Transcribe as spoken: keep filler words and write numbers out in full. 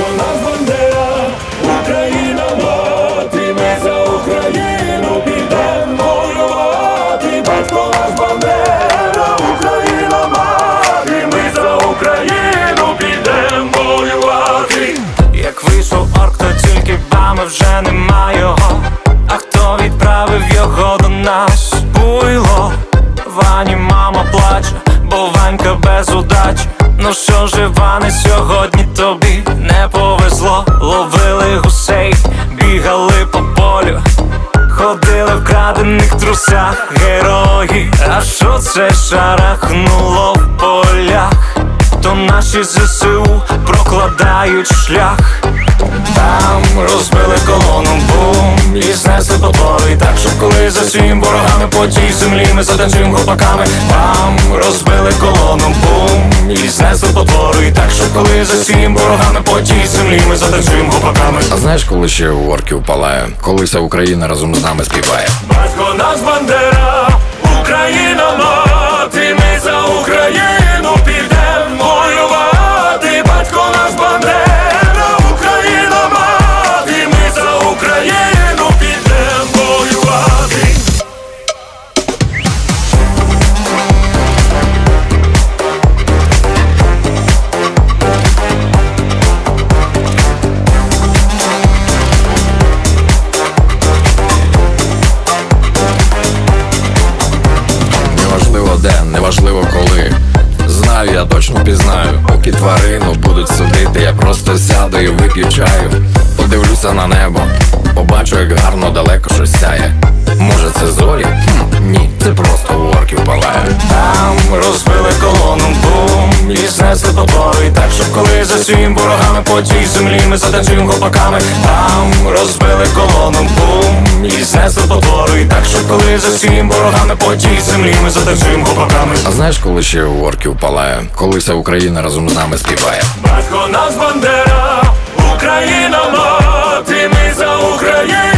Батько наш Бандера, Україна мати, ми за Україну підемо воювати. Батько наш Бандера, Україна мати, ми за Україну підемо воювати. Як вийшов орк, то тільки бами вже нема його. А хто відправив його до нас? Буйло. Вані мама плаче, бо Ванька без удачі. Ну що ж, Іване, сьогодні тобі не повезло. Ловили гусей, бігали по полю, ходили в крадених трусах герої. А що це шарахнуло в полях? То наші ЗСУ прокладають шлях. Там розбили колону, бум, і знесли потвори. Так, щоб коли за всім ворогами по тій землі ми затанцюємо хлопаками. Там розбили колону, бум, і знесли потвори. Так, щоб коли за всім ворогами по тій землі ми затанцюємо хлопаками. А знаєш, коли ще у орків палає, коли вся Україна разом з нами співає? Батько наш Бандера, Україна мати, ми за Україну підемо воювати. Батько наш Бандера, Україна мати, ми за Україну підемо воювати. Неважливо де, неважливо коли. Знаю, я точно пізнаю. Поки тварину будуть судити, я просто сяду і вип'ю чаю. Подивлюся на небо, побачу, як гарно далеко щось сяє. Може це зорі? Хм, ні, це просто у орків палає. Там розбили колону, бум, і знесли потвори. Так, щоб коли за всім ворогами по тій землі ми затанцюємо хлопаками. Там розбили колону, бум, і знесли потвори. Так, щоб коли за всім ворогами по тій землі ми затанцюємо хлопаками. А знаєш, коли ще у орків палає, коли вся Україна разом з нами співає? Батько наш Бандера, Україна мати, ми за Україну